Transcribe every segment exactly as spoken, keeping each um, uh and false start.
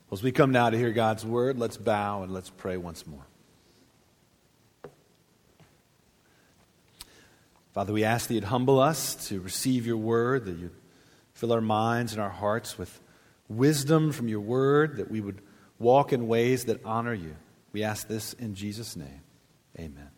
As we come now to hear God's word, let's bow and let's pray once more. Father, we ask that you'd humble us to receive your word, that you'd fill our minds and our hearts with wisdom from your word, that we would walk in ways that honor you. We ask this in Jesus' name. Amen.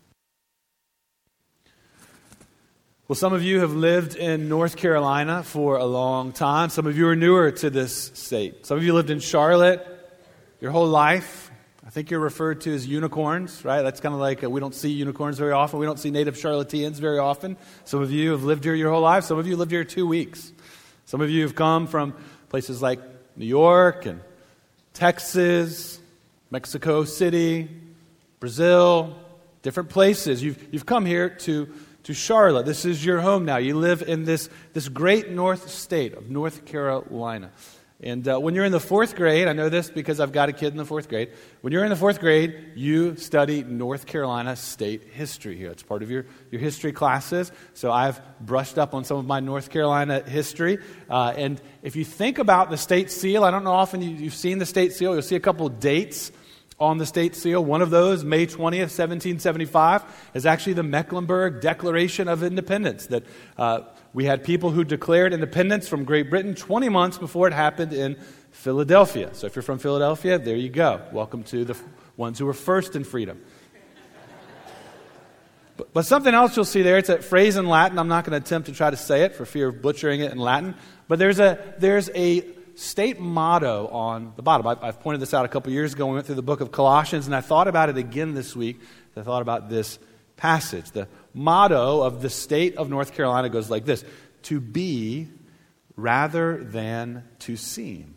Well, some of you have lived in North Carolina for a long time. Some of you are newer to this state. Some of you lived in Charlotte your whole life. I think you're referred to as unicorns, right? That's kind of like a, we don't see unicorns very often. We don't see native Charlotteans very often. Some of you have lived here your whole life. Some of you lived here two weeks. Some of you have come from places like New York and Texas, Mexico City, Brazil, different places. You've, you've come here to To Charlotte. This is your home now. You live in this, this great north state of North Carolina. And uh, when you're in the fourth grade, I know this because I've got a kid in the fourth grade. When you're in the fourth grade, you study North Carolina state history here. It's part of your, your history classes. So I've brushed up on some of my North Carolina history. Uh, and if you think about the state seal, I don't know often you, you've seen the state seal. You'll see a couple of dates on the state seal. One of those, May twentieth, seventeen seventy-five, is actually the Mecklenburg Declaration of Independence. That uh, we had people who declared independence from Great Britain twenty months before it happened in Philadelphia. So if you're from Philadelphia, there you go. Welcome to the f- ones who were first in freedom. But, but something else you'll see there, it's a phrase in Latin. I'm not going to attempt to try to say it for fear of butchering it in Latin. But there's a there's a state motto on the bottom. I've, I've pointed this out a couple years ago when we went through the book of Colossians, and I thought about it again this week. I thought about this passage. The motto of the state of North Carolina goes like this: to be rather than to seem.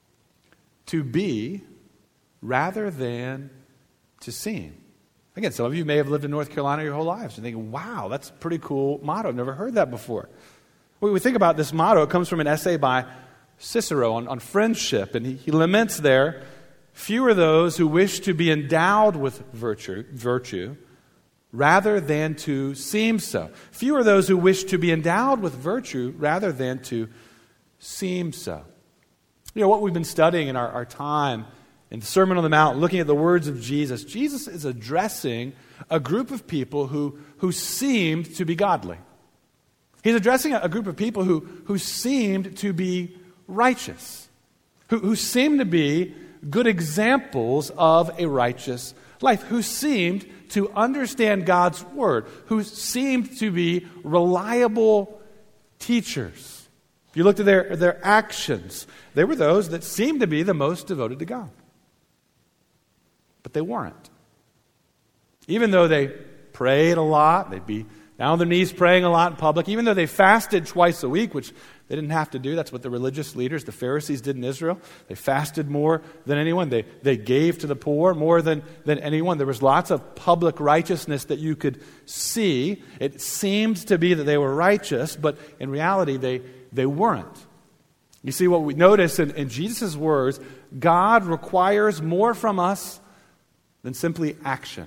To be rather than to seem. Again, some of you may have lived in North Carolina your whole lives. You're thinking, wow, that's a pretty cool motto. I've never heard that before. When we think about this motto, it comes from an essay by Cicero on, on friendship, and he, he laments there, few are those who wish to be endowed with virtue, virtue rather than to seem so. Few are those who wish to be endowed with virtue rather than to seem so. You know, what we've been studying in our, our time in the Sermon on the Mount, looking at the words of Jesus, Jesus is addressing a group of people who, who seemed to be godly. He's addressing a, a group of people who, who seemed to be righteous, who, who seemed to be good examples of a righteous life, who seemed to understand God's word, who seemed to be reliable teachers. If you looked at their, their actions, they were those that seemed to be the most devoted to God. But they weren't. Even though they prayed a lot, they'd be down on their knees praying a lot in public, even though they fasted twice a week, which they didn't have to do. That's what the religious leaders, the Pharisees, did in Israel. They fasted more than anyone. They they gave to the poor more than, than anyone. There was lots of public righteousness that you could see. It seemed to be that they were righteous, but in reality, they, they weren't. You see, what we notice in, in Jesus' words, God requires more from us than simply action.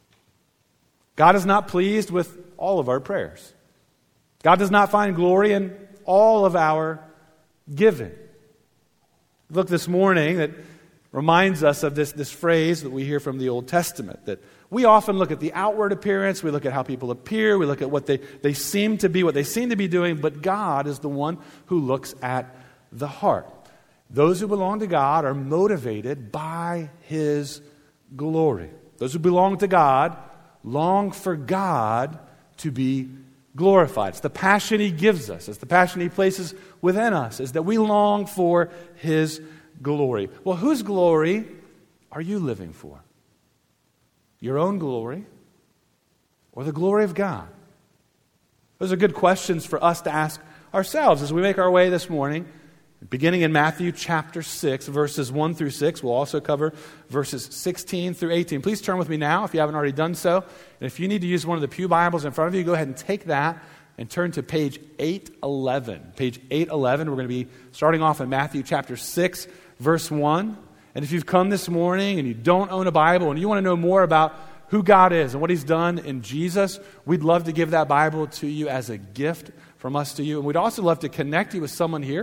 God is not pleased with all of our prayers. God does not find glory in all of our giving. Look this morning, that reminds us of this, this phrase that we hear from the Old Testament, that we often look at the outward appearance, we look at how people appear, we look at what they, they seem to be, what they seem to be doing, but God is the one who looks at the heart. Those who belong to God are motivated by His glory. Those who belong to God long for God to be glorified. It's the passion He gives us. It's the passion He places within us, is that we long for His glory. Well, whose glory are you living for? Your own glory or the glory of God? Those are good questions for us to ask ourselves as we make our way this morning. Beginning in Matthew chapter six, verses one through six. We'll also cover verses sixteen through eighteen. Please turn with me now if you haven't already done so. And if you need to use one of the pew Bibles in front of you, go ahead and take that and turn to page eight eleven. Page eight eleven, we're going to be starting off in Matthew chapter six, verse one. And if you've come this morning and you don't own a Bible and you want to know more about who God is and what He's done in Jesus, we'd love to give that Bible to you as a gift from us to you. And we'd also love to connect you with someone here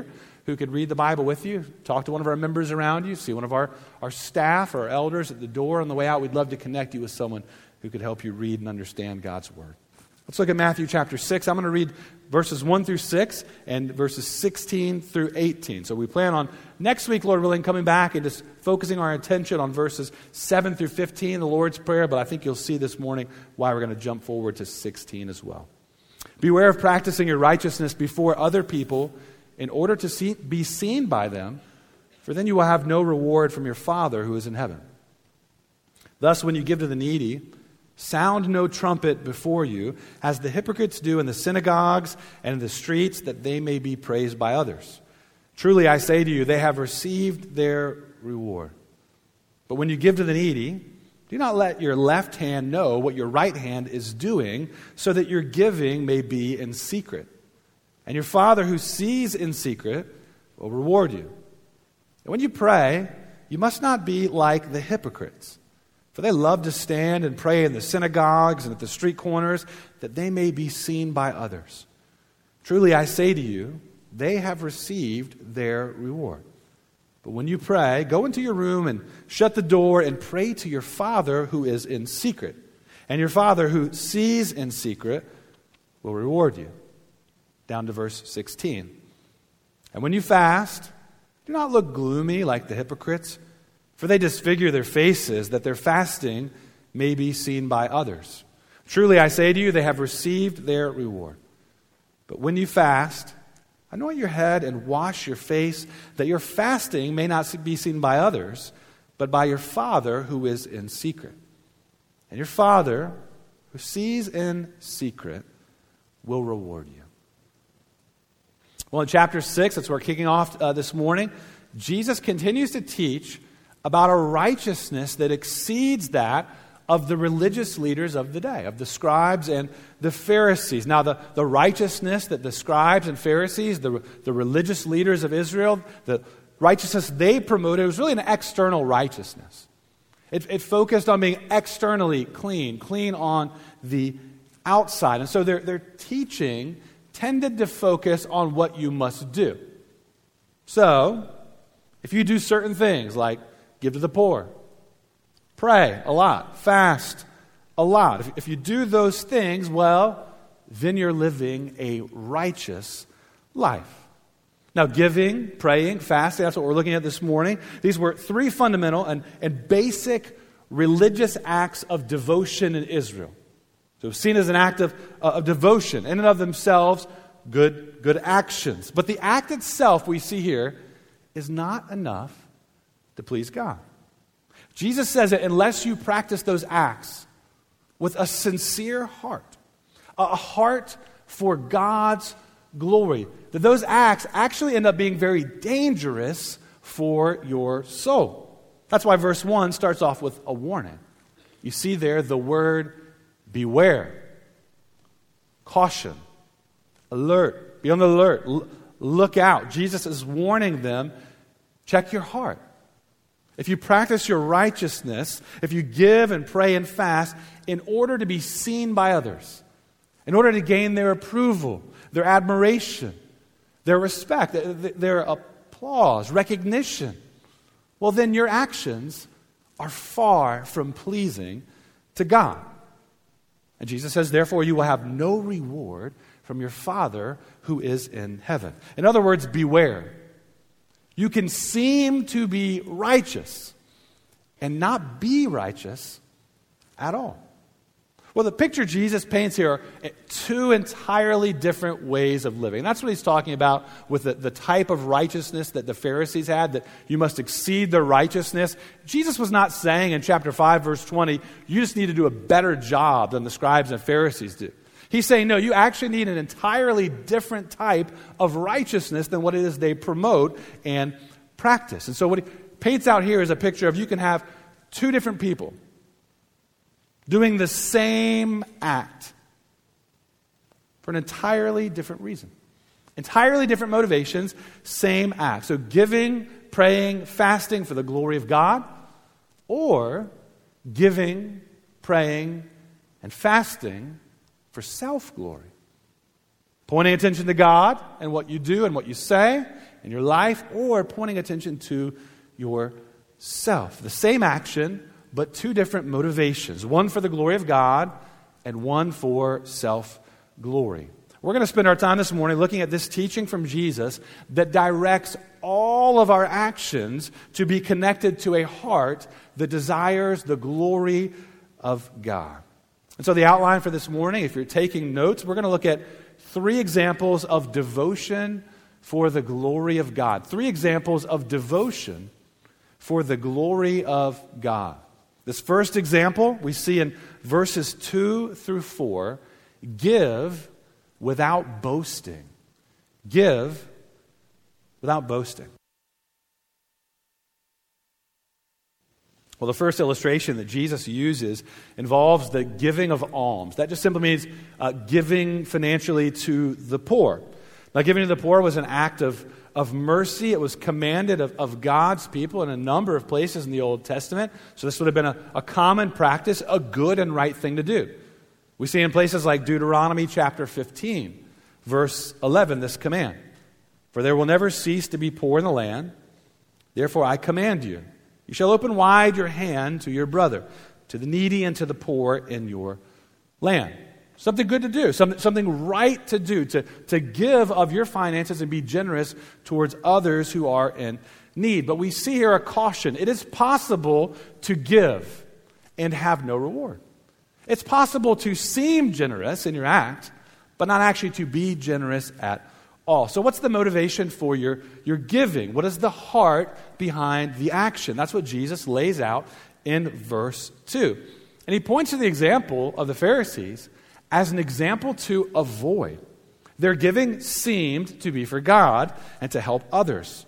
who could read the Bible with you. Talk to one of our members around you. See one of our, our staff or our elders at the door on the way out. We'd love to connect you with someone who could help you read and understand God's Word. Let's look at Matthew chapter six. I'm going to read verses one through six and verses sixteen through eighteen. So we plan on next week, Lord willing, coming back and just focusing our attention on verses seven through fifteen, the Lord's Prayer. But I think you'll see this morning why we're going to jump forward to sixteen as well. Beware of practicing your righteousness before other people in order to see, be seen by them, for then you will have no reward from your Father who is in heaven. Thus, when you give to the needy, sound no trumpet before you, as the hypocrites do in the synagogues and in the streets, that they may be praised by others. Truly, I say to you, they have received their reward. But when you give to the needy, do not let your left hand know what your right hand is doing, so that your giving may be in secret. And your Father who sees in secret will reward you. And when you pray, you must not be like the hypocrites, for they love to stand and pray in the synagogues and at the street corners, that they may be seen by others. Truly, I say to you, they have received their reward. But when you pray, go into your room and shut the door and pray to your Father who is in secret. And your Father who sees in secret will reward you. Down to verse sixteen. And when you fast, do not look gloomy like the hypocrites, for they disfigure their faces, that their fasting may be seen by others. Truly, I say to you, they have received their reward. But when you fast, anoint your head and wash your face, that your fasting may not be seen by others, but by your Father who is in secret. And your Father, who sees in secret, will reward you. Well, in chapter six, that's where we're kicking off uh, this morning, Jesus continues to teach about a righteousness that exceeds that of the religious leaders of the day, of the scribes and the Pharisees. Now, the, the righteousness that the scribes and Pharisees, the, the religious leaders of Israel, the righteousness they promoted, was really an external righteousness. It, it focused on being externally clean, clean on the outside. And so their, their teaching tended to focus on what you must do. So, if you do certain things like give to the poor, pray a lot, fast a lot. If, if you do those things, well, then you're living a righteous life. Now, giving, praying, fasting, that's what we're looking at this morning. These were three fundamental and, and basic religious acts of devotion in Israel. So it's seen as an act of, uh, of devotion, in and of themselves, good, good actions. But the act itself, we see here, is not enough to please God. Jesus says that unless you practice those acts with a sincere heart, a heart for God's glory, that those acts actually end up being very dangerous for your soul. That's why verse one starts off with a warning. You see there the word beware, caution, alert, be on the alert, L- look out. Jesus is warning them, check your heart. If you practice your righteousness, if you give and pray and fast in order to be seen by others, in order to gain their approval, their admiration, their respect, their applause, recognition, well, then your actions are far from pleasing to God. And Jesus says, therefore, you will have no reward from your Father who is in heaven. In other words, beware. You can seem to be righteous and not be righteous at all. Well, the picture Jesus paints here are two entirely different ways of living. And that's what he's talking about with the, the type of righteousness that the Pharisees had, that you must exceed their righteousness. Jesus was not saying in chapter five, verse twenty, you just need to do a better job than the scribes and Pharisees do. He's saying, no, you actually need an entirely different type of righteousness than what it is they promote and practice. And so what he paints out here is a picture of you can have two different people doing the same act for an entirely different reason. Entirely different motivations, same act. So giving, praying, fasting for the glory of God, or giving, praying, and fasting for self-glory. Pointing attention to God and what you do and what you say, in your life or pointing attention to yourself. The same action, but two different motivations. One for the glory of God and one for self-glory. We're going to spend our time this morning looking at this teaching from Jesus that directs all of our actions to be connected to a heart that desires the glory of God. And so the outline for this morning, if you're taking notes, we're going to look at three examples of devotion for the glory of God. Three examples of devotion for the glory of God. This first example we see in verses two through four. Give without boasting. Give without boasting. Well, the first illustration that Jesus uses involves the giving of alms. That just simply means uh, giving financially to the poor. Now, giving to the poor was an act of, of mercy. It was commanded of, of God's people in a number of places in the Old Testament. So this would have been a, a common practice, a good and right thing to do. We see in places like Deuteronomy chapter fifteen, verse eleven, this command. For there will never cease to be poor in the land. Therefore I command you, you shall open wide your hand to your brother, to the needy and to the poor in your land. Something good to do, something, something right to do, to, to give of your finances and be generous towards others who are in need. But we see here a caution. It is possible to give and have no reward. It's possible to seem generous in your act, but not actually to be generous at all. So what's the motivation for your, your giving? What is the heart behind the action? That's what Jesus lays out in verse two. And he points to the example of the Pharisees as an example to avoid. Their giving seemed to be for God and to help others.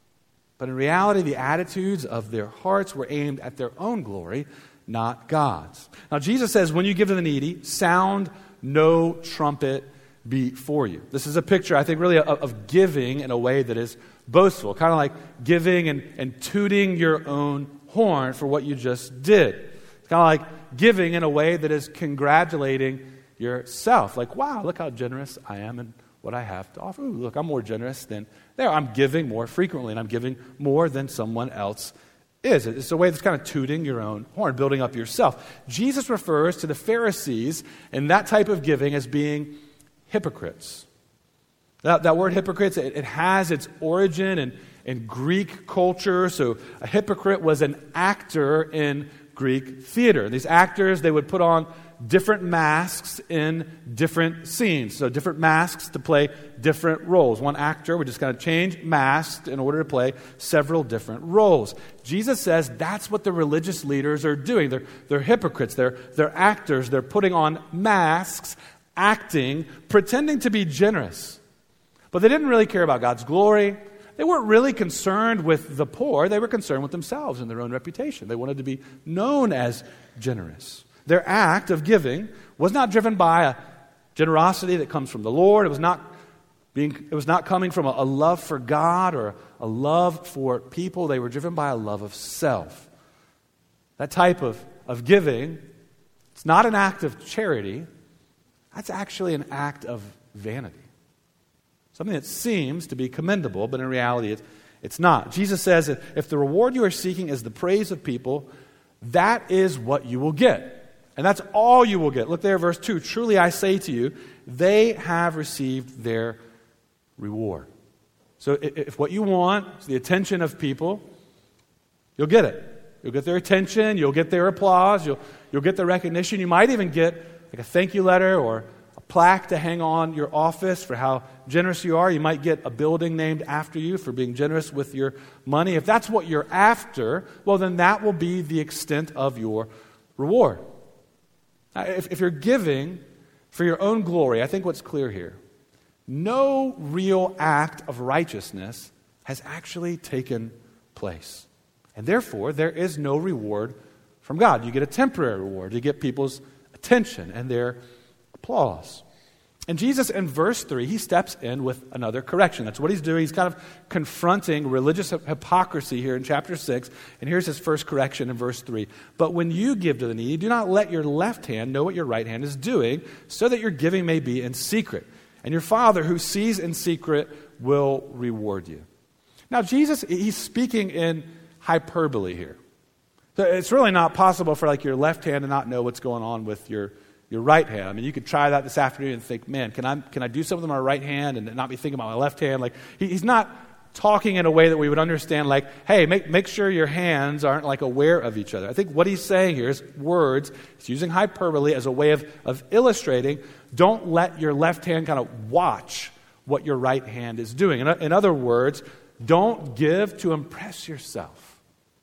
But in reality, the attitudes of their hearts were aimed at their own glory, not God's. Now, Jesus says, when you give to the needy, sound no trumpet before you. This is a picture, I think, really of, of giving in a way that is boastful, kind of like giving and, and tooting your own horn for what you just did. It's kind of like giving in a way that is congratulating yourself. Like, wow, look how generous I am and what I have to offer. Ooh, look, I'm more generous than there. I'm giving more frequently, and I'm giving more than someone else is. It's a way that's kind of tooting your own horn, building up yourself. Jesus refers to the Pharisees and that type of giving as being hypocrites. That, that word hypocrites, it, it has its origin in, in Greek culture. So a hypocrite was an actor in Greek theater. These actors, they would put on different masks in different scenes. So different masks to play different roles. One actor would just kind of change masks in order to play several different roles. Jesus says that's what the religious leaders are doing. They're, they're hypocrites. They're, they're actors. They're putting on masks, acting, pretending to be generous. But they didn't really care about God's glory. They weren't really concerned with the poor. They were concerned with themselves and their own reputation. They wanted to be known as generous. Their act of giving was not driven by a generosity that comes from the Lord. It was not being, it was not coming from a, a love for God or a love for people. They were driven by a love of self. That type of, of giving, it's not an act of charity. That's actually an act of vanity. Something that seems to be commendable, but in reality it's, it's not. Jesus says that if the reward you are seeking is the praise of people, that is what you will get. And that's all you will get. Look there, verse two. Truly I say to you, they have received their reward. So if what you want is the attention of people, you'll get it. You'll get their attention. You'll get their applause. You'll, you'll get the recognition. You might even get like a thank you letter or a plaque to hang on your office for how generous you are. You might get a building named after you for being generous with your money. If that's what you're after, well, then that will be the extent of your reward. If, if you're giving for your own glory, I think what's clear here, no real act of righteousness has actually taken place. And therefore, there is no reward from God. You get a temporary reward. You get people's attention and their applause. And Jesus, in verse three, he steps in with another correction. That's what he's doing. He's kind of confronting religious hypocrisy here in chapter six. And here's his first correction in verse three. But when you give to the needy, do not let your left hand know what your right hand is doing, so that your giving may be in secret. And your Father who sees in secret will reward you. Now, Jesus, he's speaking in hyperbole here. So it's really not possible for like your left hand to not know what's going on with your, your right hand. I mean, you could try that this afternoon and think, man, can I can I do something with my right hand and not be thinking about my left hand? Like he, he's not talking in a way that we would understand like, hey, make, make sure your hands aren't like aware of each other. I think what he's saying here is words. He's using hyperbole as a way of, of illustrating, don't let your left hand kind of watch what your right hand is doing. In, in other words, don't give to impress yourself.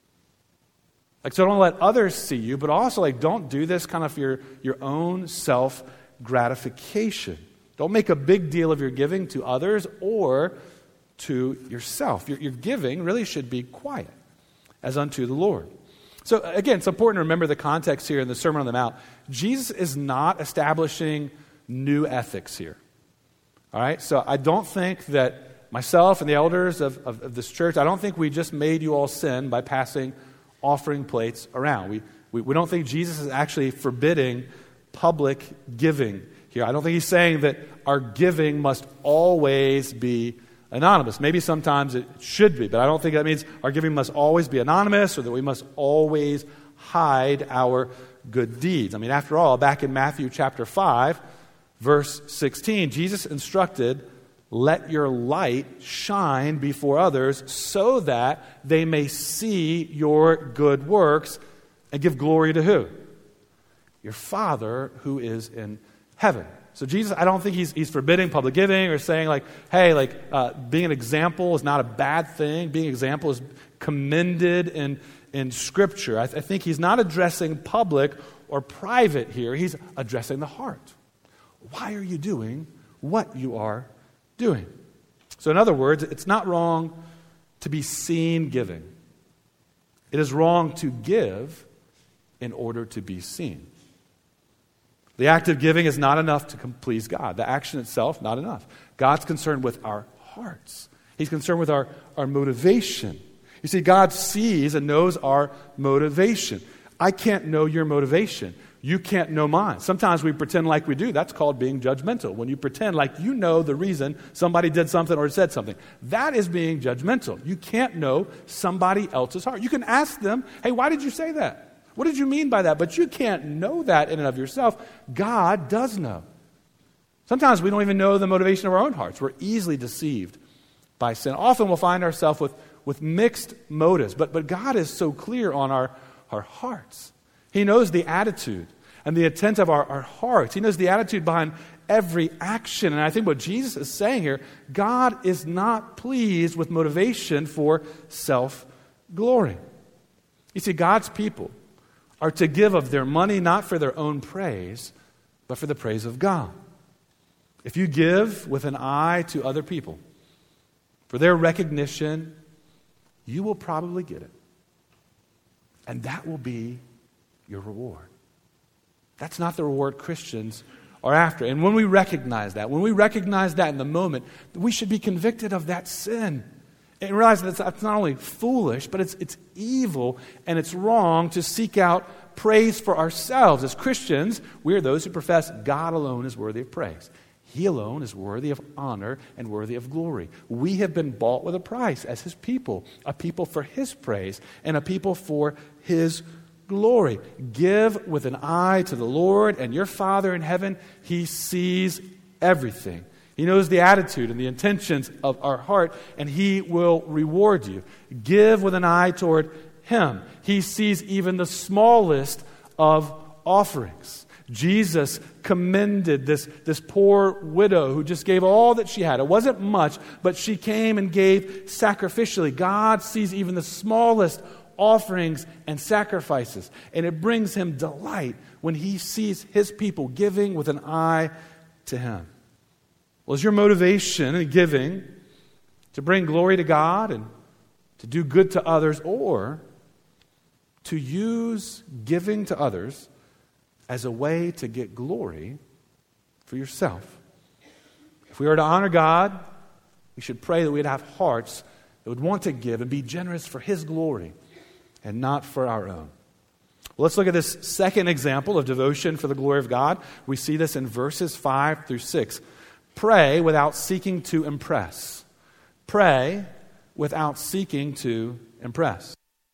Like, so don't let others see you, but also like don't do this kind of for your, your own self-gratification. Don't make a big deal of your giving to others or to yourself. Your, your giving really should be quiet, as unto the Lord. So again, it's important to remember the context here in the Sermon on the Mount. Jesus is not establishing new ethics here. All right? So I don't think that myself and the elders of, of, of this church, I don't think we just made you all sin by passing offering plates around. We, we, we don't think Jesus is actually forbidding public giving here. I don't think he's saying that our giving must always be anonymous. Maybe sometimes it should be, but I don't think that means our giving must always be anonymous or that we must always hide our good deeds. I mean, after all, back in Matthew chapter five, verse sixteen, Jesus instructed, let your light shine before others so that they may see your good works and give glory to who? Your Father who is in heaven. So Jesus, I don't think he's he's forbidding public giving or saying like, hey, like uh, being an example is not a bad thing. Being an example is commended in, in Scripture. I, th- I think he's not addressing public or private here. He's addressing the heart. Why are you doing what you are doing? So in other words, it's not wrong to be seen giving. It is wrong to give in order to be seen. The act of giving is not enough to please God. The action itself, not enough. God's concerned with our hearts. He's concerned with our, our motivation. You see, God sees and knows our motivation. I can't know your motivation. You can't know mine. Sometimes we pretend like we do. That's called being judgmental. When you pretend like you know the reason somebody did something or said something. That is being judgmental. You can't know somebody else's heart. You can ask them, hey, why did you say that? What did you mean by that? But you can't know that in and of yourself. God does know. Sometimes we don't even know the motivation of our own hearts. We're easily deceived by sin. Often we'll find ourselves with, with mixed motives. But, but God is so clear on our, our hearts. He knows the attitude and the intent of our, our hearts. He knows the attitude behind every action. And I think what Jesus is saying here, God is not pleased with motivation for self-glory. You see, God's people are to give of their money not for their own praise, but for the praise of God. If you give with an eye to other people, for their recognition, you will probably get it. And that will be your reward. That's not the reward Christians are after. And when we recognize that, when we recognize that in the moment, we should be convicted of that sin. And realize that it's, it's not only foolish, but it's, it's evil and it's wrong to seek out praise for ourselves. As Christians, we are those who profess God alone is worthy of praise. He alone is worthy of honor and worthy of glory. We have been bought with a price as His people, a people for His praise and a people for His glory. Give with an eye to the Lord, and your Father in heaven, He sees everything. He knows the attitude and the intentions of our heart, and He will reward you. Give with an eye toward Him. He sees even the smallest of offerings. Jesus commended this, this poor widow who just gave all that she had. It wasn't much, but she came and gave sacrificially. God sees even the smallest offerings and sacrifices, and it brings Him delight when He sees His people giving with an eye to Him. Well, is your motivation in giving to bring glory to God and to do good to others, or to use giving to others as a way to get glory for yourself? If we are to honor God, we should pray that we'd have hearts that would want to give and be generous for His glory and not for our own. Well, let's look at this second example of devotion for the glory of God. We see this in verses five through six. Pray without seeking to impress. Pray without seeking to impress.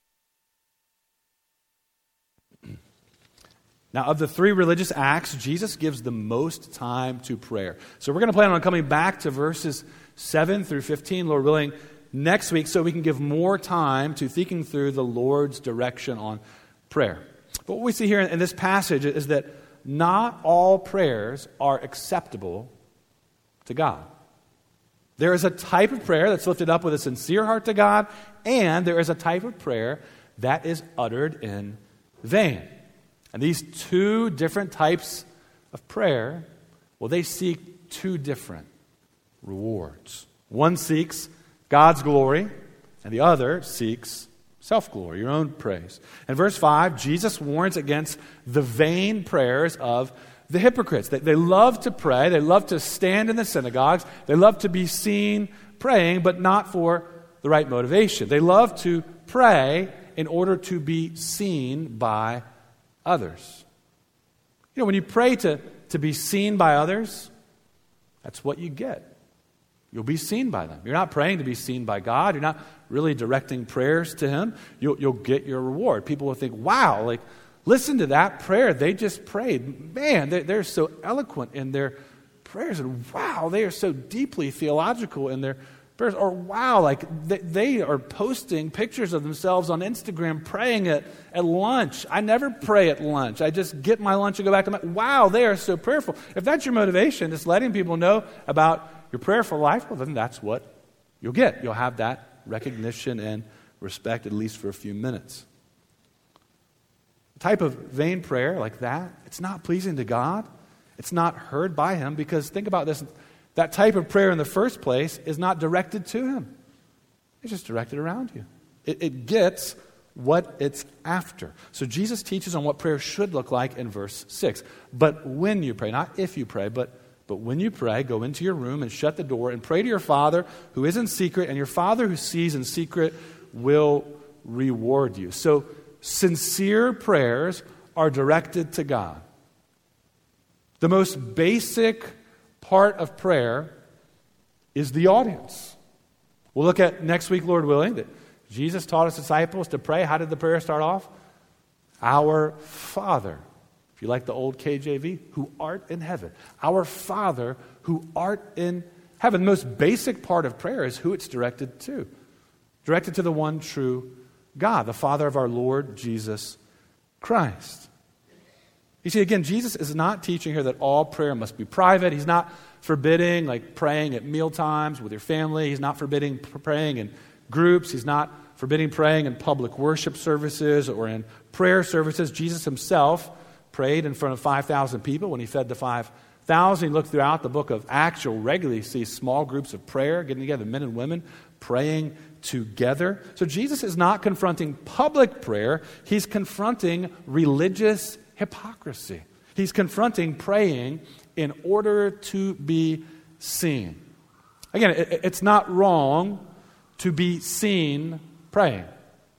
Now, of the three religious acts, Jesus gives the most time to prayer. So we're going to plan on coming back to verses seven through fifteen, Lord willing, next week, so we can give more time to thinking through the Lord's direction on prayer. But what we see here in this passage is that not all prayers are acceptable to God. There is a type of prayer that's lifted up with a sincere heart to God, and there is a type of prayer that is uttered in vain. And these two different types of prayer, well, they seek two different rewards. One seeks God's glory, and the other seeks self-glory, your own praise. In verse five, Jesus warns against the vain prayers of the hypocrites. They, they love to pray, they love to stand in the synagogues, they love to be seen praying, but not for the right motivation. They love to pray in order to be seen by others. You know, when you pray to, to be seen by others, that's what you get. You'll be seen by them. You're not praying to be seen by God. You're not really directing prayers to Him. You'll, you'll get your reward. People will think, wow, like, listen to that prayer they just prayed. Man, they, they're so eloquent in their prayers. And wow, they are so deeply theological in their prayers. Or wow, like they, they are posting pictures of themselves on Instagram praying at, at lunch. I never pray at lunch. I just get my lunch and go back to my... Wow, they are so prayerful. If that's your motivation, just letting people know about your prayerful life, well, then that's what you'll get. You'll have that recognition and respect, at least for a few minutes. A type of vain prayer like that, it's not pleasing to God. It's not heard by Him, because think about this. That type of prayer in the first place is not directed to Him. It's just directed around you. It, it gets what it's after. So Jesus teaches on what prayer should look like in verse six. But when you pray, not if you pray, but But when you pray, go into your room and shut the door and pray to your Father who is in secret, and your Father who sees in secret will reward you. So sincere prayers are directed to God. The most basic part of prayer is the audience. We'll look at next week, Lord willing, that Jesus taught his disciples to pray. How did the prayer start off? Our Father. If you like the old K J V, who art in heaven. Our Father who art in heaven. The most basic part of prayer is who it's directed to. Directed to the one true God, the Father of our Lord Jesus Christ. You see, again, Jesus is not teaching here that all prayer must be private. He's not forbidding like praying at meal times with your family. He's not forbidding praying in groups. He's not forbidding praying in public worship services or in prayer services. Jesus himself prayed in front of five thousand people when he fed the five thousand. He looked throughout the book of Acts. You'll regularly see small groups of prayer, getting together, men and women, praying together. So Jesus is not confronting public prayer. He's confronting religious hypocrisy. He's confronting praying in order to be seen. Again, it's not wrong to be seen praying.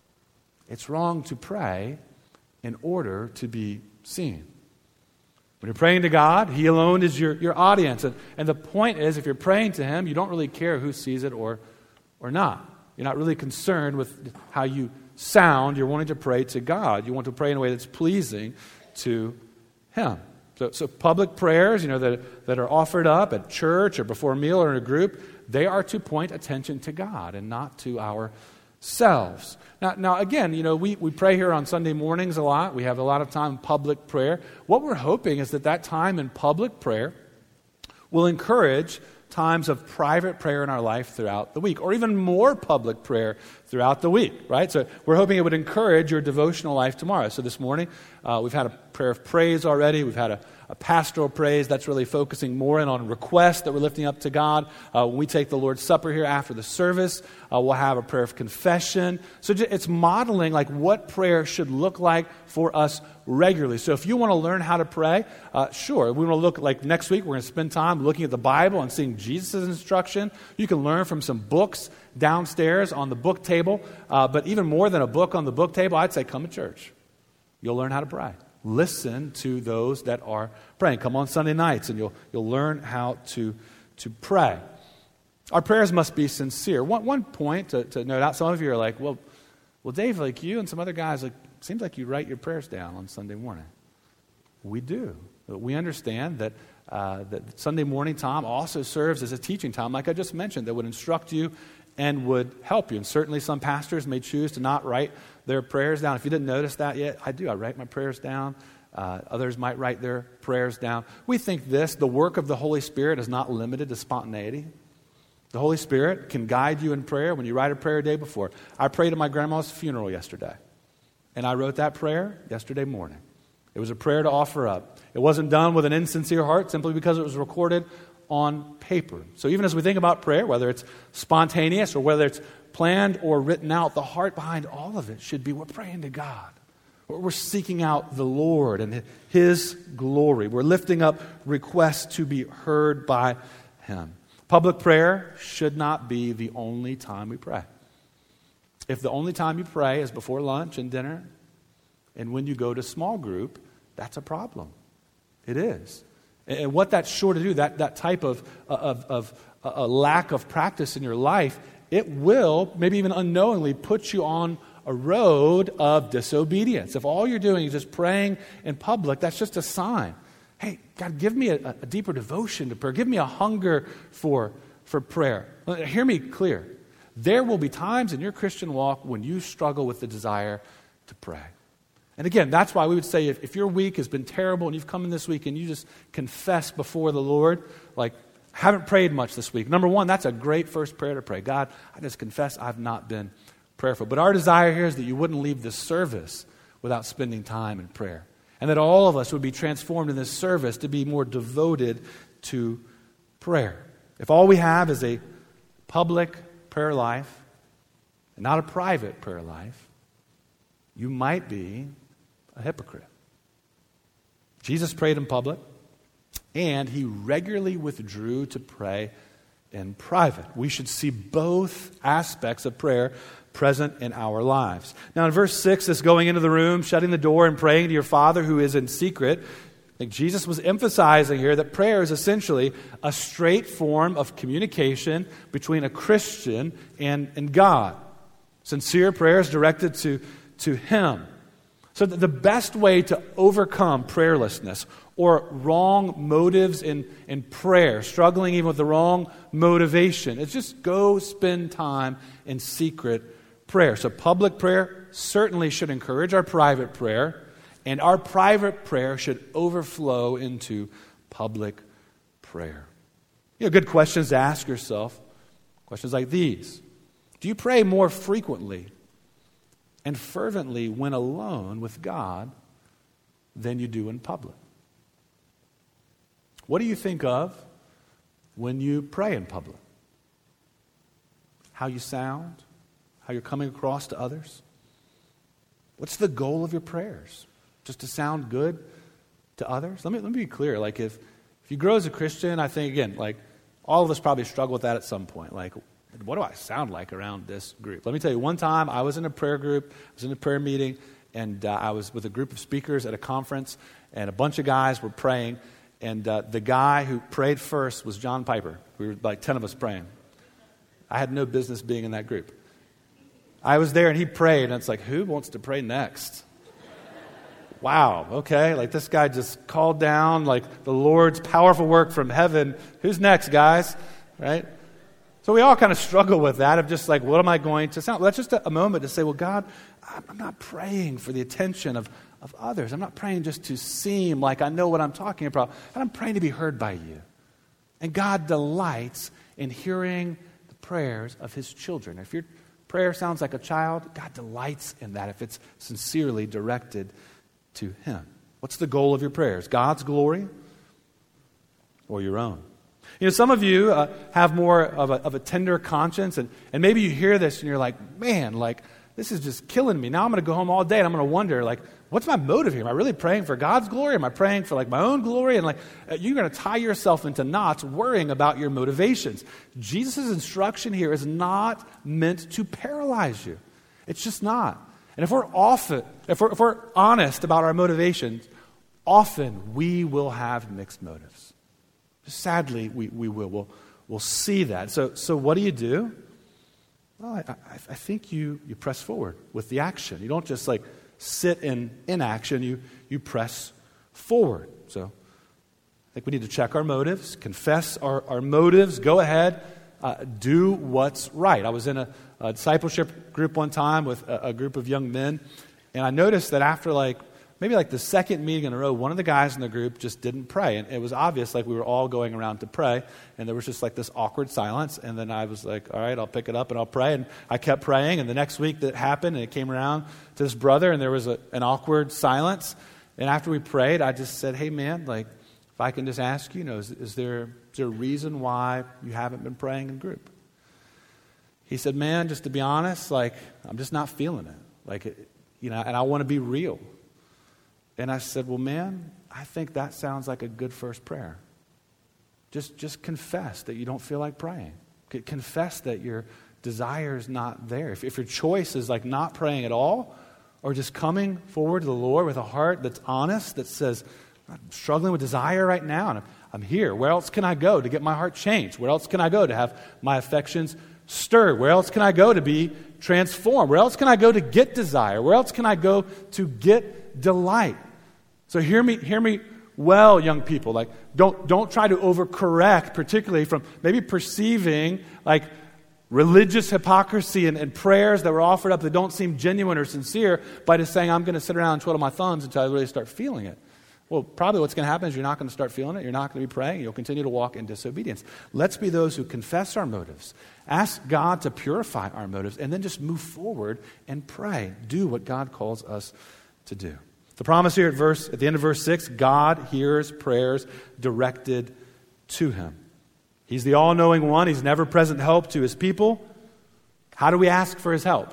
It's wrong to pray in order to be seen. When you're praying to God, He alone is your, your audience. And, and the point is, if you're praying to Him, you don't really care who sees it or, or not. You're not really concerned with how you sound. You're wanting to pray to God. You want to pray in a way that's pleasing to Him. So, so public prayers, you know, that, that are offered up at church or before a meal or in a group, they are to point attention to God and not to ourselves. Now, now again, you know, we, we pray here on Sunday mornings a lot. We have a lot of time in public prayer. What we're hoping is that that time in public prayer will encourage times of private prayer in our life throughout the week, or even more public prayer throughout the week, right? So we're hoping it would encourage your devotional life tomorrow. So this morning, uh, we've had a prayer of praise already. We've had a, a pastoral praise that's really focusing more in on requests that we're lifting up to God. Uh, when we take the Lord's Supper here after the service, uh, we'll have a prayer of confession. So it's modeling like what prayer should look like for us regularly. So if you want to learn how to pray, uh, sure. We want to look like next week, we're going to spend time looking at the Bible and seeing Jesus' instruction. You can learn from some books downstairs on the book table. Uh, but even more than a book on the book table, I'd say come to church. You'll learn how to pray. Listen to those that are praying. Come on Sunday nights and you'll you'll learn how to, to pray. Our prayers must be sincere. One, one point to, to note out, some of you are like, well, well, Dave, like you and some other guys, like seems like you write your prayers down on Sunday morning. We do. We understand that, uh, that Sunday morning time also serves as a teaching time, like I just mentioned, that would instruct you and would help you. And certainly some pastors may choose to not write their prayers down. If you didn't notice that yet, I do. I write my prayers down. Uh, others might write their prayers down. We think this, the work of the Holy Spirit is not limited to spontaneity. The Holy Spirit can guide you in prayer when you write a prayer a day before. I prayed at my grandma's funeral yesterday, and I wrote that prayer yesterday morning. It was a prayer to offer up. It wasn't done with an insincere heart simply because it was recorded on paper. So even as we think about prayer, whether it's spontaneous or whether it's planned or written out, the heart behind all of it should be we're praying to God. We're seeking out the Lord and His glory. We're lifting up requests to be heard by Him. Public prayer should not be the only time we pray. If the only time you pray is before lunch and dinner, and when you go to small group, that's a problem. It is. And what that's sure to do, that, that type of, of, of a lack of practice in your life, it will, maybe even unknowingly, put you on a road of disobedience. If all you're doing is just praying in public, that's just a sign. Hey, God, give me a, a deeper devotion to prayer. Give me a hunger for, for prayer. Hear me clear. There will be times in your Christian walk when you struggle with the desire to pray. And again, that's why we would say if, if your week has been terrible and you've come in this week and you just confess before the Lord, like, haven't prayed much this week. Number one, that's a great first prayer to pray. God, I just confess I've not been prayerful. But our desire here is that you wouldn't leave this service without spending time in prayer. And that all of us would be transformed in this service to be more devoted to prayer. If all we have is a public prayer life and not a private prayer life, you might be a hypocrite. Jesus prayed in public, and He regularly withdrew to pray in private. We should see both aspects of prayer present in our lives. Now in verse six, this going into the room, shutting the door, and praying to your Father who is in secret, I think Jesus was emphasizing here that prayer is essentially a straight form of communication between a Christian and, and God. Sincere prayer is directed to, to Him. So that the best way to overcome prayerlessness or wrong motives in, in prayer, struggling even with the wrong motivation, is just go spend time in secret prayer. So public prayer certainly should encourage our private prayer, and our private prayer should overflow into public prayer. You know, good questions to ask yourself. Questions like these. Do you pray more frequently and fervently when alone with God than you do in public? What do you think of when you pray in public? How you sound? How you're coming across to others? What's the goal of your prayers? Just to sound good to others? Let me, let me be clear. Like if, if you grow as a Christian, I think, again, like all of us probably struggle with that at some point. Like, what do I sound like around this group? Let me tell you, one time I was in a prayer group, I was in a prayer meeting, and uh, I was with a group of speakers at a conference, and a bunch of guys were praying, and uh, the guy who prayed first was John Piper. We were like ten of us praying. I had no business being in that group. I was there, and he prayed, and it's like, who wants to pray next? Wow, okay, like this guy just called down like the Lord's powerful work from heaven. Who's next, guys? Right? So we all kind of struggle with that of just like, what am I going to sound? Well, that's just a, a moment to say, well, God, I'm not praying for the attention of, of others. I'm not praying just to seem like I know what I'm talking about. And I'm praying to be heard by you. And God delights in hearing the prayers of His children. If your prayer sounds like a child, God delights in that if it's sincerely directed to Him. What's the goal of your prayers? God's glory or your own? You know, some of you uh, have more of a, of a tender conscience, and, and maybe you hear this and you're like, man, like, this is just killing me. Now I'm going to go home all day and I'm going to wonder, like, what's my motive here? Am I really praying for God's glory? Am I praying for, like, my own glory? And, like, you're going to tie yourself into knots worrying about your motivations. Jesus' instruction here is not meant to paralyze you. It's just not. And if we're often, if we're, if we're honest about our motivations, often we will have mixed motives. Sadly, we, we will. We'll, will see that. So, so what do you do? Well, I, I, I think you, you press forward with the action. You don't just like sit in inaction. You, you press forward. So I think we need to check our motives, confess our, our motives, go ahead, uh, do what's right. I was in a, a discipleship group one time with a, a group of young men, and I noticed that after like maybe like the second meeting in a row, one of the guys in the group just didn't pray. And it was obvious like we were all going around to pray. And there was just like this awkward silence. And then I was like, all right, I'll pick it up and I'll pray. And I kept praying. And the next week that happened, and it came around to this brother, and there was a, an awkward silence. And after we prayed, I just said, hey, man, like, if I can just ask you, you know, is, is there is there a reason why you haven't been praying in group? He said, man, just to be honest, like, I'm just not feeling it. Like, it, you know, and I want to be real. And I said, well, man, I think that sounds like a good first prayer. Just just confess that you don't feel like praying. Confess that your desire is not there. If, if your choice is like not praying at all, or just coming forward to the Lord with a heart that's honest, that says, I'm struggling with desire right now, and I'm, I'm here. Where else can I go to get my heart changed? Where else can I go to have my affections stirred? Where else can I go to be transformed? Where else can I go to get desire? Where else can I go to get delight? So hear me, hear me well, young people. Like, don't don't try to overcorrect, particularly from maybe perceiving like religious hypocrisy and, and prayers that were offered up that don't seem genuine or sincere by just saying, I'm going to sit around and twiddle my thumbs until I really start feeling it. Well, probably what's going to happen is you're not going to start feeling it. You're not going to be praying. You'll continue to walk in disobedience. Let's be those who confess our motives. Ask God to purify our motives, and then just move forward and pray. Do what God calls us to do. The promise here at verse at the end of verse six, God hears prayers directed to Him. He's the all-knowing one. He's an ever-present help to His people. How do we ask for His help?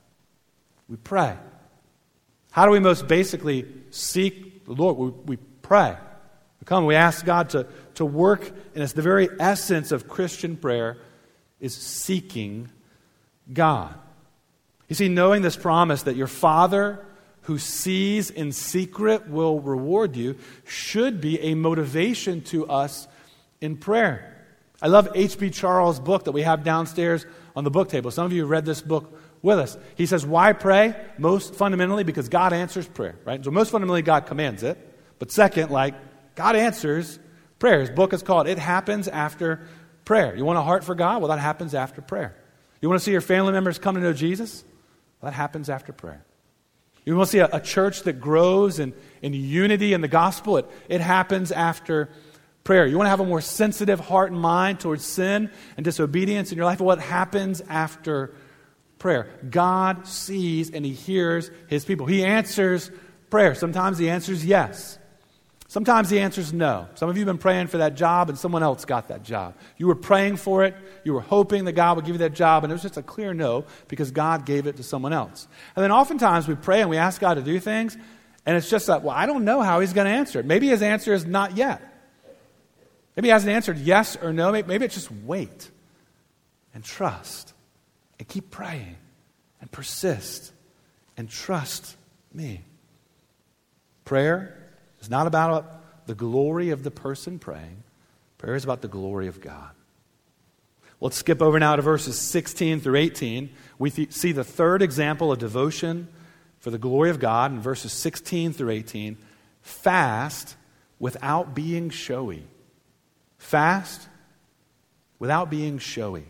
We pray. How do we most basically seek the Lord? We, we pray. We come, we ask God to, to work, and it's the very essence of Christian prayer is seeking God. You see, knowing this promise that your Father who sees in secret will reward you should be a motivation to us in prayer. I love H B Charles' book that we have downstairs on the book table. Some of you have read this book with us. He says, why pray? Most fundamentally, because God answers prayer, right? So most fundamentally, God commands it. But second, like, God answers prayer. His book is called It Happens After Prayer. You want a heart for God? Well, that happens after prayer. You want to see your family members come to know Jesus? Well, that happens after prayer. You want to see a, a church that grows in, in unity in the gospel? It, it happens after prayer. You want to have a more sensitive heart and mind towards sin and disobedience in your life? Well, what happens after prayer? God sees and He hears His people. He answers prayer. Sometimes the answer is yes. Sometimes the answer is no. Some of you have been praying for that job and someone else got that job. You were praying for it. You were hoping that God would give you that job, and it was just a clear no because God gave it to someone else. And then oftentimes we pray and we ask God to do things, and it's just like, well, I don't know how He's going to answer it. Maybe His answer is not yet. Maybe He hasn't answered yes or no. Maybe it's just wait and trust and keep praying and persist and trust me. Prayer is not about the glory of the person praying. Prayer is about the glory of God. Let's skip over now to verses sixteen through eighteen. We th- see the third example of devotion for the glory of God in verses sixteen through eighteen. Fast without being showy. Fast without being showy.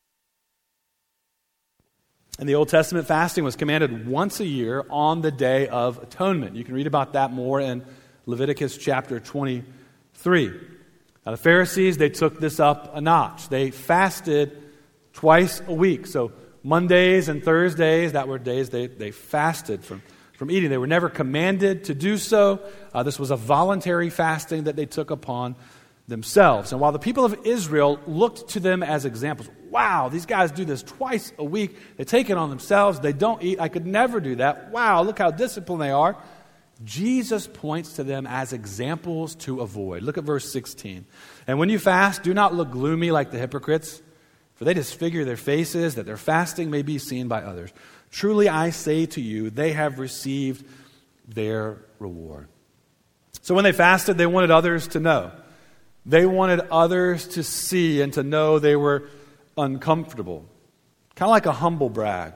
In the Old Testament, fasting was commanded once a year on the Day of Atonement. You can read about that more in Leviticus chapter twenty-three. Now the Pharisees, they took this up a notch. They fasted twice a week. So Mondays and Thursdays, that were days they, they fasted from, from eating. They were never commanded to do so. Uh, this was a voluntary fasting that they took upon themselves. And while the people of Israel looked to them as examples, wow, these guys do this twice a week. They take it on themselves. They don't eat. I could never do that. Wow, look how disciplined they are. Jesus points to them as examples to avoid. Look at verse sixteen. And when you fast, do not look gloomy like the hypocrites, for they disfigure their faces, that their fasting may be seen by others. Truly I say to you, they have received their reward. So when they fasted, they wanted others to know. They wanted others to see and to know they were uncomfortable. Kind of like a humble brag.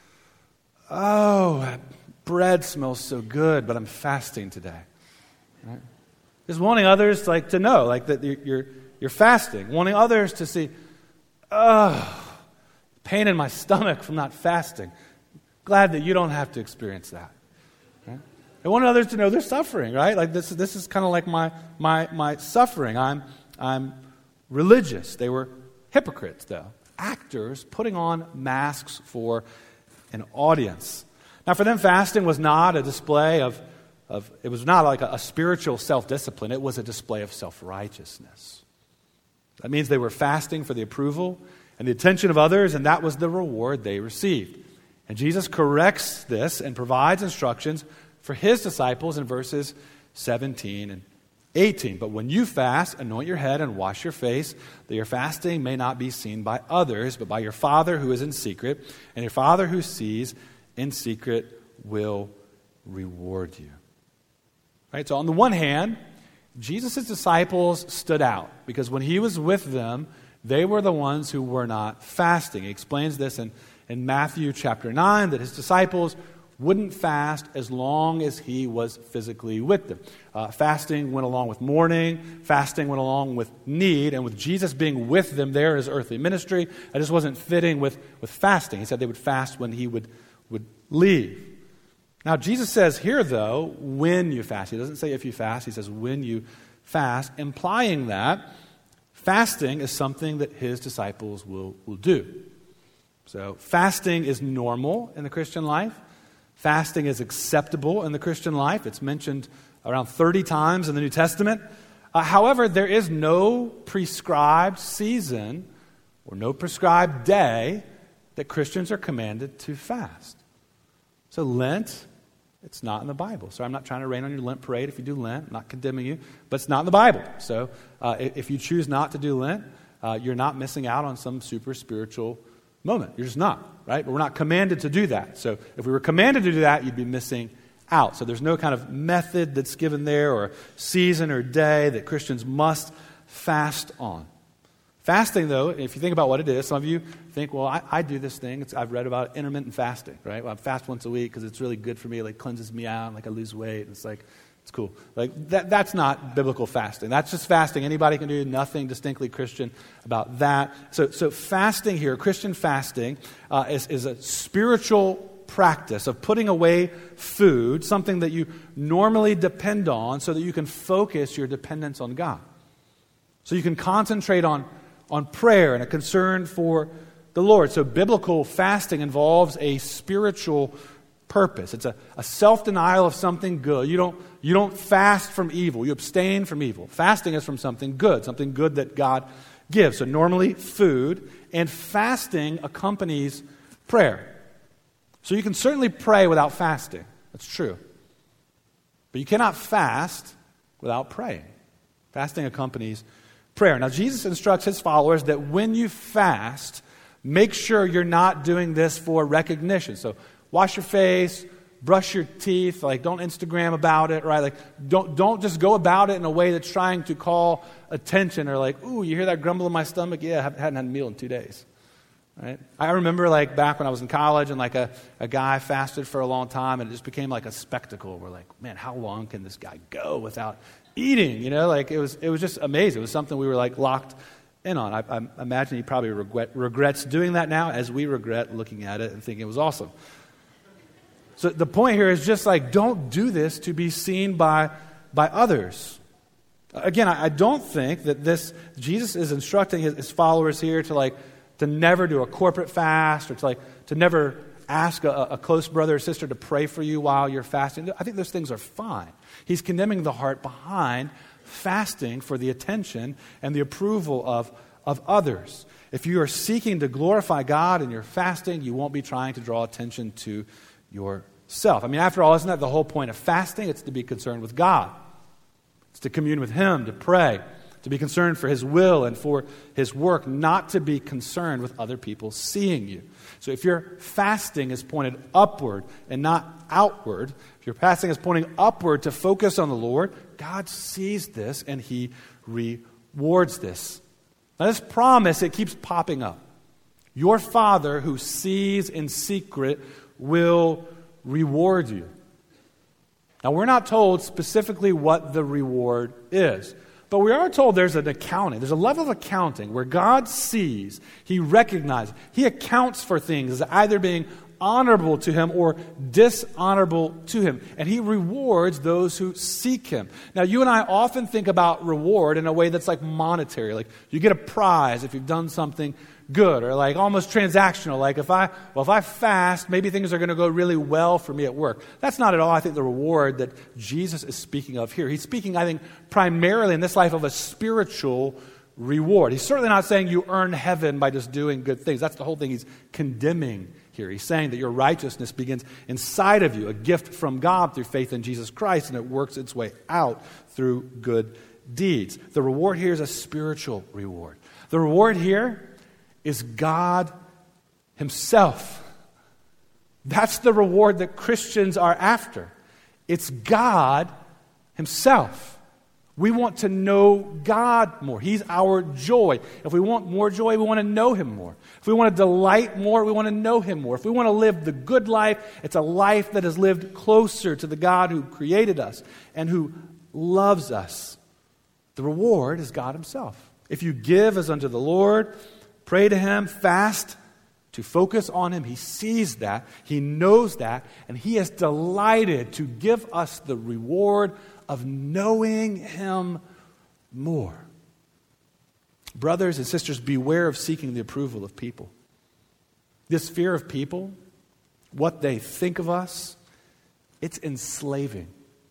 Oh, that bread smells so good, but I'm fasting today. Right? Just wanting others like to know, like that you're you're fasting. Wanting others to see, oh, pain in my stomach from not fasting. Glad that you don't have to experience that. Right? I want others to know they're suffering, right? Like this, this is kind of like my my my suffering. I'm I'm religious. They were hypocrites, though. Actors putting on masks for an audience. Now, for them, fasting was not a display of, of it was not like a, a spiritual self-discipline. It was a display of self-righteousness. That means they were fasting for the approval and the attention of others, and that was the reward they received. And Jesus corrects this and provides instructions for his disciples in verses seventeen and eighteen. But when you fast, anoint your head and wash your face, that your fasting may not be seen by others, but by your Father who is in secret. And your Father who sees in secret will reward you. Right? So on the one hand, Jesus' disciples stood out because when he was with them, they were the ones who were not fasting. He explains this in, in Matthew chapter nine, that his disciples wouldn't fast as long as he was physically with them. Uh, fasting went along with mourning. Fasting went along with need. And with Jesus being with them there in his earthly ministry, it just wasn't fitting with, with fasting. He said they would fast when he would, would leave. Now, Jesus says here, though, when you fast. He doesn't say if you fast. He says when you fast, implying that fasting is something that his disciples will, will do. So fasting is normal in the Christian life. Fasting is acceptable in the Christian life. It's mentioned around thirty times in the New Testament. Uh, however, there is no prescribed season or no prescribed day that Christians are commanded to fast. So Lent, it's not in the Bible. So I'm not trying to rain on your Lent parade if you do Lent. I'm not condemning you, but it's not in the Bible. So uh, if you choose not to do Lent, uh, you're not missing out on some super spiritual moment. You're just not, right? But we're not commanded to do that. So if we were commanded to do that, you'd be missing out. So there's no kind of method that's given there or season or day that Christians must fast on. Fasting, though, if you think about what it is, some of you think, well, I, I do this thing. It's, I've read about intermittent fasting, right? Well, I fast once a week because it's really good for me. It like cleanses me out. Like I lose weight. And it's like, it's cool. Like that, that's not biblical fasting. That's just fasting. Anybody can do. Nothing distinctly Christian about that. So, so fasting here, Christian fasting, uh, is, is a spiritual practice of putting away food, something that you normally depend on, so that you can focus your dependence on God. So you can concentrate on, on prayer and a concern for the Lord. So biblical fasting involves a spiritual purpose. It's a, a self-denial of something good. You don't, you don't fast from evil. You abstain from evil. Fasting is from something good, something good that God gives. So normally food, and fasting accompanies prayer. So you can certainly pray without fasting. That's true. But you cannot fast without praying. Fasting accompanies prayer. Now, Jesus instructs his followers that when you fast, make sure you're not doing this for recognition. So wash your face, brush your teeth, like don't Instagram about it, right? Like don't don't just go about it in a way that's trying to call attention or like, ooh, you hear that grumble in my stomach? Yeah, I haven't had a meal in two days. Right? I remember like back when I was in college and like a, a guy fasted for a long time and it just became like a spectacle. We're like, man, how long can this guy go without eating? You know, like it was it was just amazing. It was something we were like locked in on. I, I imagine he probably regret, regrets doing that now as we regret looking at it and thinking it was awesome. So the point here is just like, don't do this to be seen by, by others. Again, I, I don't think that this, Jesus is instructing his, his followers here to like, to never do a corporate fast or to like, to never ask a, a close brother or sister to pray for you while you're fasting. I think those things are fine. He's condemning the heart behind fasting for the attention and the approval of, of others. If you are seeking to glorify God and you're fasting, you won't be trying to draw attention to yourself. I mean, after all, isn't that the whole point of fasting? It's to be concerned with God. It's to commune with him, to pray, to be concerned for his will and for his work, not to be concerned with other people seeing you. So if your fasting is pointed upward and not outward, if your fasting is pointing upward to focus on the Lord, God sees this and he rewards towards this. Now, this promise, it keeps popping up. Your Father who sees in secret will reward you. Now, we're not told specifically what the reward is, but we are told there's an accounting. There's a level of accounting where God sees, He recognizes, He accounts for things as either being honorable to Him or dishonorable to Him. And He rewards those who seek Him. Now, you and I often think about reward in a way that's like monetary. Like you get a prize if you've done something good, or like almost transactional. Like if I, well, if I fast, maybe things are going to go really well for me at work. That's not at all, I think, the reward that Jesus is speaking of here. He's speaking, I think, primarily in this life of a spiritual reward. He's certainly not saying you earn heaven by just doing good things. That's the whole thing He's condemning here. He's saying that your righteousness begins inside of you, a gift from God through faith in Jesus Christ, and it works its way out through good deeds. The reward here is a spiritual reward. The reward here is God Himself. That's the reward that Christians are after. It's God Himself. We want to know God more. He's our joy. If we want more joy, we want to know Him more. If we want to delight more, we want to know Him more. If we want to live the good life, it's a life that is lived closer to the God who created us and who loves us. The reward is God Himself. If you give as unto the Lord, pray to Him, fast to focus on Him, He sees that, He knows that, and He is delighted to give us the reward of knowing Him more. Brothers and sisters, beware of seeking the approval of people. This fear of people, what they think of us, it's enslaving.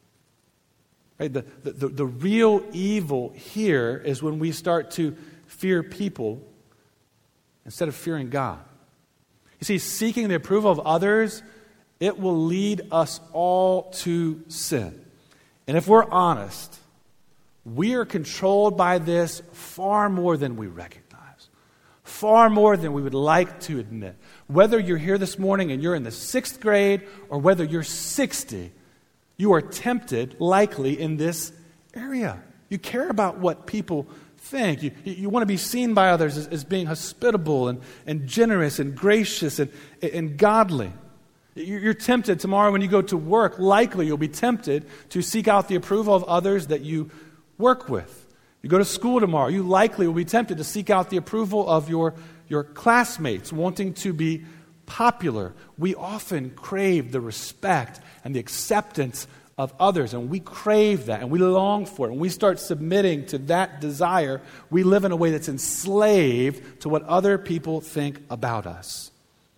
Right? The, the, the, the real evil here is when we start to fear people instead of fearing God. You see, seeking the approval of others, it will lead us all to sin. And if we're honest, we are controlled by this far more than we recognize, far more than we would like to admit. Whether you're here this morning and you're in the sixth grade or whether you're sixty, you are tempted, likely, in this area. You care about what people think. You, you want to be seen by others as, as being hospitable and, and generous and gracious and, and godly. You're tempted tomorrow when you go to work, likely you'll be tempted to seek out the approval of others that you work with. You go to school tomorrow, you likely will be tempted to seek out the approval of your, your classmates, wanting to be popular. We often crave the respect and the acceptance of others, and we crave that, and we long for it. When we start submitting to that desire, we live in a way that's enslaved to what other people think about us.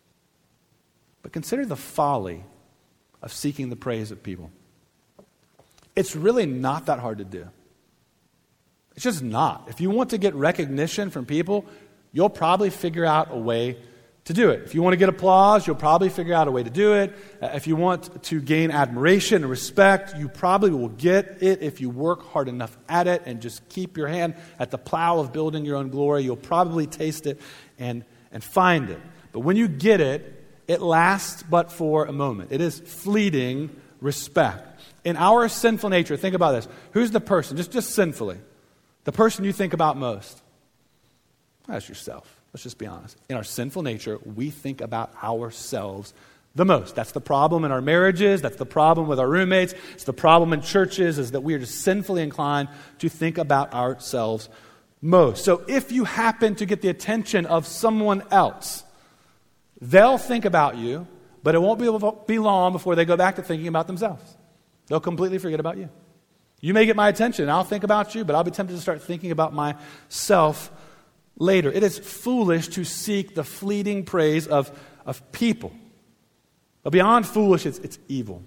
But consider the folly of seeking the praise of people. It's really not that hard to do. It's just not. If you want to get recognition from people, you'll probably figure out a way to do it. If you want to get applause, you'll probably figure out a way to do it. Uh, if you want to gain admiration and respect, you probably will get it if you work hard enough at it and just keep your hand at the plow of building your own glory. You'll probably taste it and, and find it. But when you get it, it lasts but for a moment. It is fleeting respect. In our sinful nature, think about this. Who's the person, just, just sinfully, the person you think about most? That's yourself. Let's just be honest. In our sinful nature, we think about ourselves the most. That's the problem in our marriages. That's the problem with our roommates. It's the problem in churches, is that we are just sinfully inclined to think about ourselves most. So if you happen to get the attention of someone else, they'll think about you, but it won't be, be long before they go back to thinking about themselves. They'll completely forget about you. You may get my attention, and I'll think about you, but I'll be tempted to start thinking about myself later. It is foolish to seek the fleeting praise of, of people. But beyond foolish, it's, it's evil.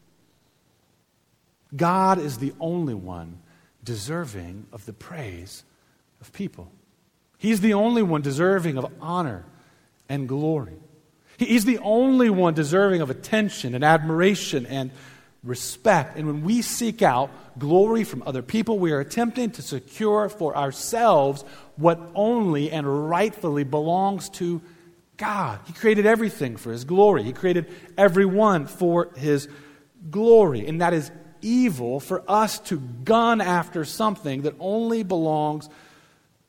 God is the only one deserving of the praise of people. He's the only one deserving of honor and glory. He's the only one deserving of attention and admiration and respect. And when we seek out glory from other people, we are attempting to secure for ourselves what only and rightfully belongs to God. He created everything for His glory. He created everyone for His glory. And that is evil for us to gun after something that only belongs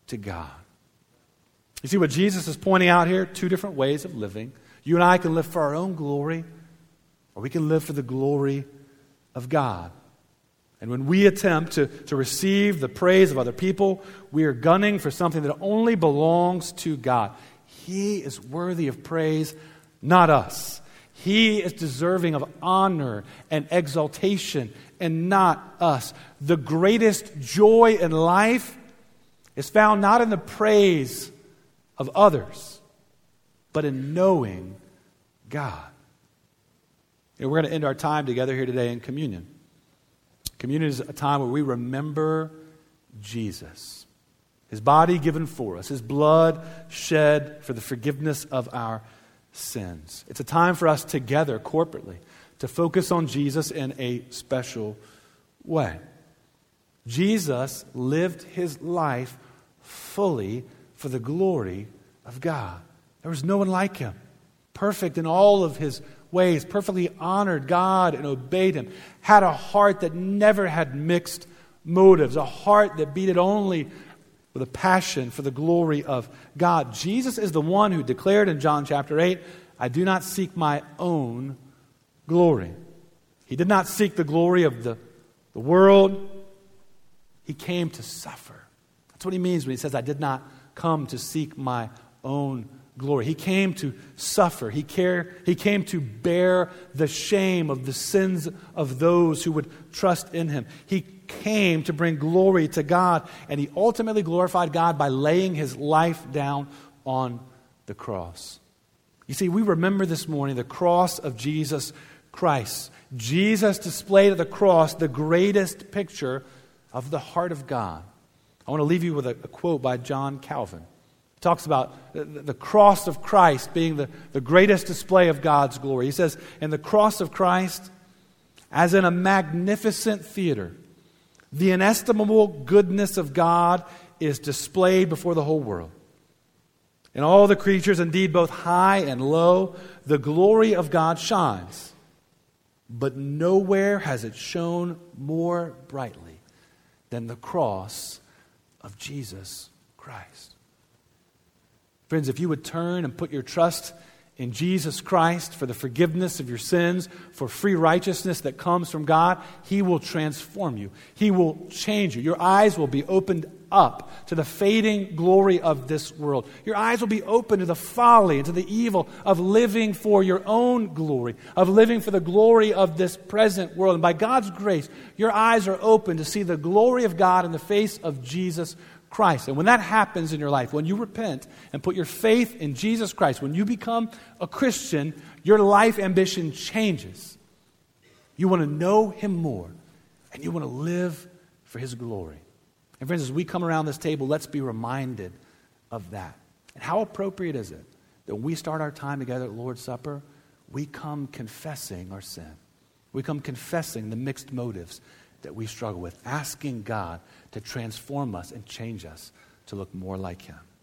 to God. You see what Jesus is pointing out here? Two different ways of living. You and I can live for our own glory, or we can live for the glory of God. And when we attempt to, to receive the praise of other people, we are gunning for something that only belongs to God. He is worthy of praise, not us. He is deserving of honor and exaltation, and not us. The greatest joy in life is found not in the praise of others, but in knowing God. You know, we're going to end our time together here today in communion. Communion is a time where we remember Jesus, His body given for us, His blood shed for the forgiveness of our sins. It's a time for us together corporately to focus on Jesus in a special way. Jesus lived His life fully for the glory of God. There was no one like Him, perfect in all of His ways, perfectly honored God and obeyed Him, had a heart that never had mixed motives, a heart that beat it only with a passion for the glory of God. Jesus is the one who declared in John chapter eight, I do not seek my own glory. He did not seek the glory of the, the world. He came to suffer. That's what He means when He says, I did not come to seek my own glory. He came to suffer. He, care, he came to bear the shame of the sins of those who would trust in Him. He came to bring glory to God, and He ultimately glorified God by laying His life down on the cross. You see, we remember this morning the cross of Jesus Christ. Jesus displayed at the cross the greatest picture of the heart of God. I want to leave you with a, a quote by John Calvin. He talks about the, the cross of Christ being the, the greatest display of God's glory. He says, in the cross of Christ, as in a magnificent theater, the inestimable goodness of God is displayed before the whole world. In all the creatures, indeed both high and low, the glory of God shines. But nowhere has it shone more brightly than the cross of Jesus Christ. Friends, if you would turn and put your trust in Jesus Christ for the forgiveness of your sins, for free righteousness that comes from God, He will transform you. He will change you. Your eyes will be opened up to the fading glory of this world. Your eyes will be open to the folly and to the evil of living for your own glory, of living for the glory of this present world. And by God's grace, your eyes are open to see the glory of God in the face of Jesus Christ. And when that happens in your life, when you repent and put your faith in Jesus Christ, when you become a Christian, your life ambition changes. You want to know Him more, and you want to live for His glory. And friends, as we come around this table, let's be reminded of that. And how appropriate is it that when we start our time together at Lord's Supper, we come confessing our sin. We come confessing the mixed motives that we struggle with, asking God to transform us and change us to look more like Him.